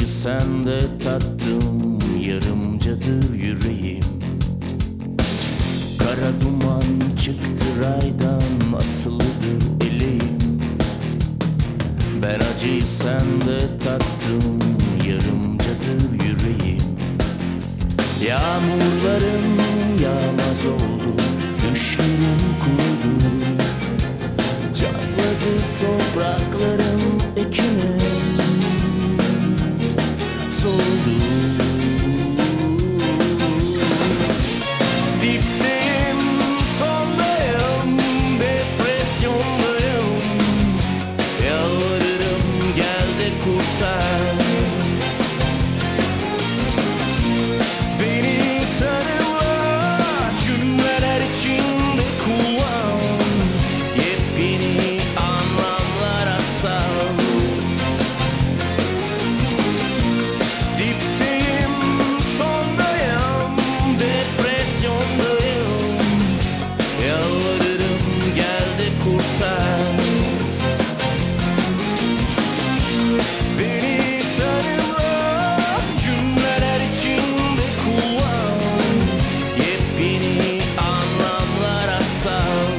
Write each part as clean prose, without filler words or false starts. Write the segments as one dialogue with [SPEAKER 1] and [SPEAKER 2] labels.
[SPEAKER 1] sende tattım, yarımcadır yüreğim. Kara duman çıktı raydan, asılıdır eleğim. Ben acıyı sende tattım, yarımcadır yüreğim. Yağmurlarım yağmaz oldu, düşlerim kurudu. Çatladı topraklarım, ekinim soldu. Dipteyim, sondayım, depresyondayım. Yalvarırım, gel de kurtar. Beni tanıma, cümleler içinde kullan. Yepyeni anlamlara sal. Dipteyim, sondayım, depresyondayım. Yalvarırım, gel de kurtar. Beni tanıma, cümleler içinde kullan. Yepyeni anlamlara sal.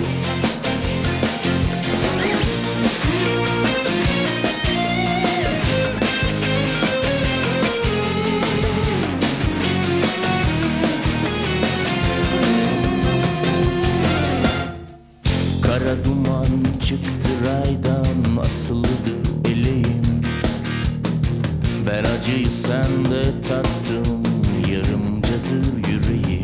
[SPEAKER 1] Kara duman çıktı raydan, asılıdır eleğim. Ben acıyı sende tattım, yarımcadır yüreğim.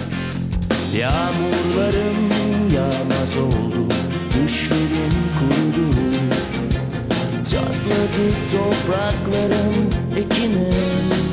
[SPEAKER 1] Yağmurlarım yağmaz oldu, düşlerim kurudu. Çatladı topraklarım, ekinim